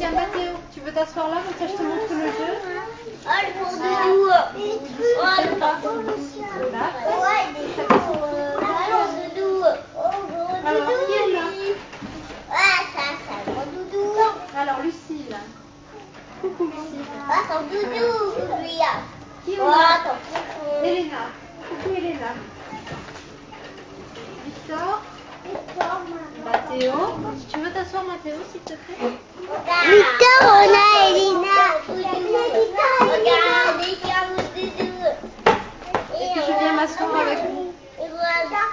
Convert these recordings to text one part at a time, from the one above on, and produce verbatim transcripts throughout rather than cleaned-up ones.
Tiens, Mathéo, tu veux t'asseoir là, comme ça je te montre le jeu. Ah, le tour de doux. Oh, le parcours le chien. Ouais, des chapeaux. Alors, doudou. Oh, Alors, qui est là? Ah, ça, ça, mon doudou. Alors, Lucille. Coucou, Lucille. Ah, ton doudou, lui. Qui est Oh, là? ton coucou. Elena. Coucou, Elena. Victor. Mathéo. Tu veux t'asseoir, Mathéo, s'il te plaît? Victor, on a Elena. Regarde, il y a mon doudou. Et puis je viens m'asseoir avec vous. Et voilà.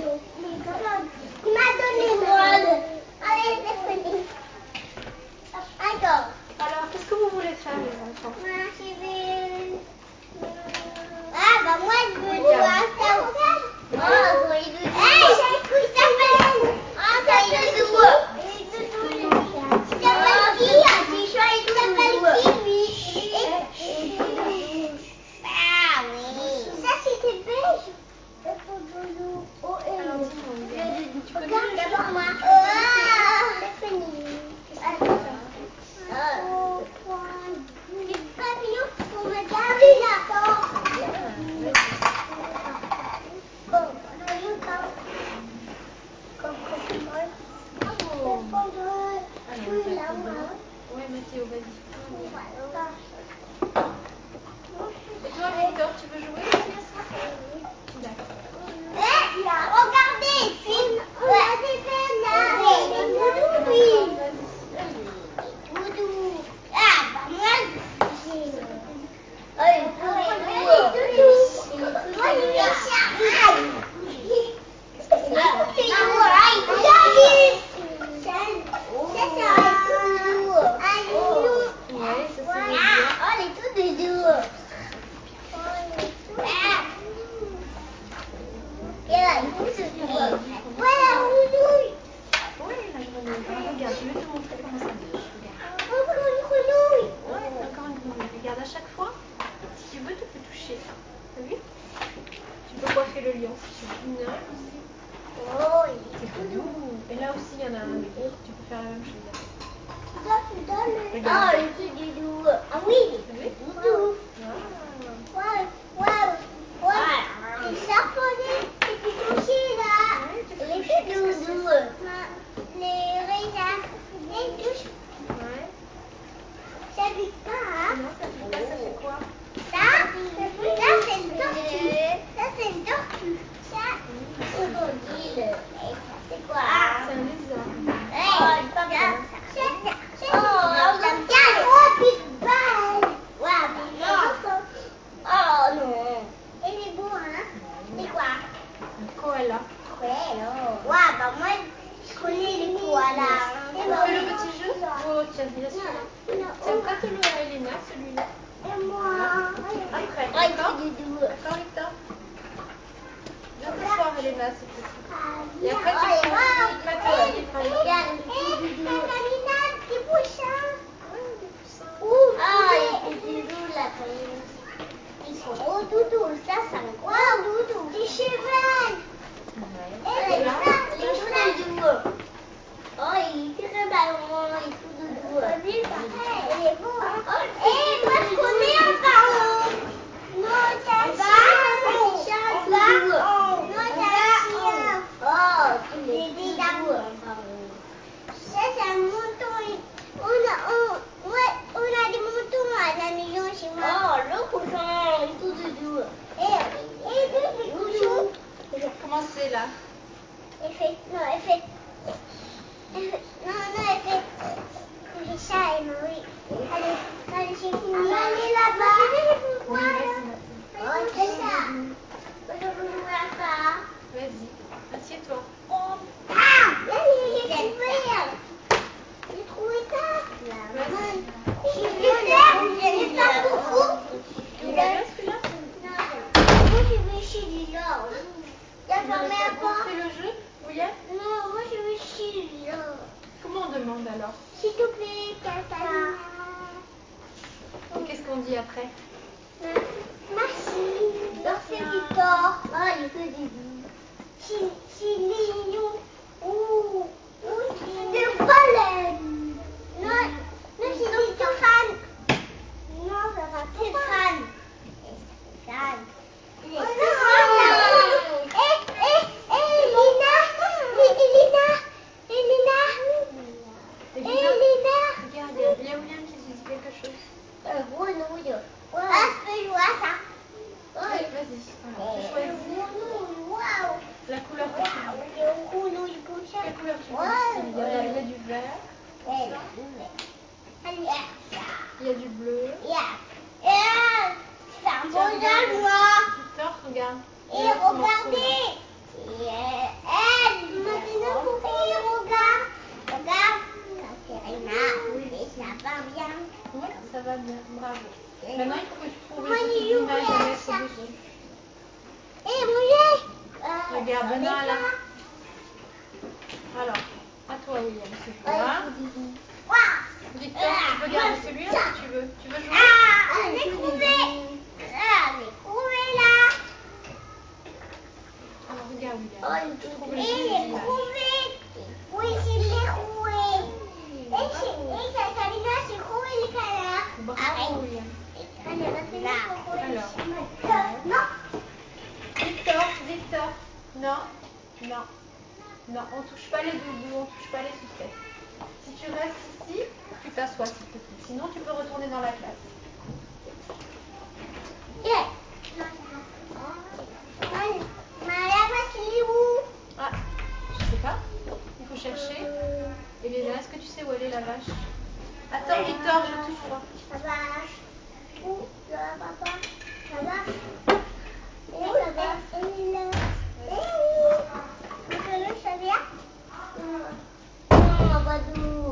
Il m'a donné moi. Allez, c'est fini. D'accord. Alors, qu'est-ce que vous voulez faire, les enfants? Moi, je vais... Ah, bah moi, je veux jouer à ça. Oh, jouer doudou. Hey, j'ai écouté ça s'appelle. Ah, ça s'appelle doudou. Ça s'appelle qui? J'ai choisi ça s'appelle qui, lui? Ah, oui. Ça, c'était beige. Oh, Alors, dis-moi, tu connais le jeu? d'abord moi. Ah, c'est fini. Qu'est-ce que tu veux faire? Oh, les papillons pour me garder là. Oh, Ouais, Mathéo, vas-y. Et toi, Victor, tu veux jouer aussi à ça? D'accord. Eh, regardez, film. Regardez, film. Oui. Doudou. Ah, bah moi, j'ai... Allez, doudou. Moi, je vais chercher. Qu'est-ce que c'est ça? C'est doudou. Aïe, regardez. Ça, c'est un doudou. Un doudou. Ouais, ça c'est le Ah, bien. oh, les tout doudou. Ah. Et là, il faut se faire. Voilà, doudou. Oui, la grenouille. Ah, regarde, je vais te montrer comment ça marche. Regarde. Encore une grenouille. Ouais, encore une grenouille. Regarde, à chaque fois, si tu veux, tu peux toucher. T'as vu? Tu peux coiffer le lion si tu veux. Non, ici. Oh, il est C'est doux. Et là aussi, il y en a un. Tu peux faire la même chose. Ah, le petit doudou. Ah oui, T'as vu? doudou. Ah. Waouh, waouh, waouh. Les japonais, c'est du toucher là. Ouais, tu peux Les toucher. petits doudous. Les raisins. Les touches. Ouais. Ça pique pas, hein? Non, ça pique pas, ça fait quoi? Ça, ça c'est une tortue. Ça c'est une tortue. Ça, crocodile. Et ça c'est quoi? C'est un lézard. Hey, pas bien. Oh, regarde, oh, petite balle. Waouh, oh non. Il est beau, hein? C'est quoi? Un koala. Ouais, oh. Waouh, bah moi, je connais les koalas. Tu veux faire le petit jeu? Oh, tiens, bien sûr. Tiens, prête-le à Elena, celui-là. Et moi? Après, Oh, d'accord? il est doux. D'accord, Victor? Viens t'asseoir, Elena, s'il te plaît. Et après, Oh, tu et prends moi, Mathéo, hey, il prend hey, le regarde, doudou. hey, Catalina, petit poussin. Ouais, des poussins. Ouh, ah, les petits doudous là, ils sont gros doudous, ça, c'est un gros doudou. Des chevals. Ouais. Et là, il est tout doudou. Oh, il est très ballon, il est tout doudou. Lui, pareil, il est beau, hein. Eh, moi, je connais un ballon. Non, c'est un chien. On va, non, c'est un chien. Oh, il est doudou. Ça, c'est un mouton. On a, on, ouais, on a des moutons à la maison chez moi. Oh, le cochon, il est tout doudou. Et, et lui, le cochon. Comment c'est là? Elle fait, non, elle fait, elle fait, non, non, elle fait, elle fait ça, elle m'a oui. Allez, allez, j'ai fini. Allez là-bas. Oui, vas-y, Mathéo. Oh, c'est ça. Je veux jouer à ça. Vas-y, assieds-toi. Oh. Ah, là, j'ai trouvé. J'ai trouvé ça. Vas-y. Je vais faire, je vais faire coucou. Il est bien celui-là? Non, moi je vais chez Lila. T'as Tu veux fermé la faire porte? montrer le jeu, William? Non, moi je vais chez Lila. Comment on demande alors? S'il te plaît, Catalina. Et qu'est-ce qu'on dit après? Merci. Merci, Victor. Ah, il fait des bisous. C'est mignon. Ouh, ouh, des baleines. Non, non, Il y a William qui dit quelque chose. Euh, grenouille. Ah, je peux jouer à ça. Oui, vas-y. Alors, tu choisis Waouh. la couleur que tu veux. Grenouille prochaine. Quelle couleur tu veux, Christine? Il y a, il y a du vert. Il y a du bleu. C'est un beau jeu, moi. Victor, regarde. Et regardez. Elle, maintenant, courez, regarde. Regarde. Et ça va bien. Oui, ça va bien. Bravo. Maintenant, il faut que tu trouves Moi, les petites j'ai images à ouvert mettre ça. dessus. Et moi, Regarde, maintenant, là. Alors, à toi, William, c'est toi. Victor, tu peux garder celui-là si tu veux. Tu veux jouer? Ah, j'ai trouvé. Ah, j'ai trouvé là. Alors, regarde, William. Oh, Tu trouves et les j'ai petites images. trouvé. Oui, j'ai trouvé. Et j'ai Catalina, j'ai trouvé les canards. Bravo, William. Alors. Non. Victor, Victor. Non, non, non. On touche pas les doudous, on touche pas les sucettes. Si tu restes ici, tu t'assois s'il te plaît. Sinon, tu peux retourner dans la classe. Yeah. Madame, il est où? Ah, je sais pas. Il faut chercher. Et Léna, est-ce que tu sais où elle est la vache? Attends, Victor, je touche pas. La vache. Où? La papa. La vache. Et où la vache? Elle est là. Elle est où? Vous savez, ça vient? Non, Badou.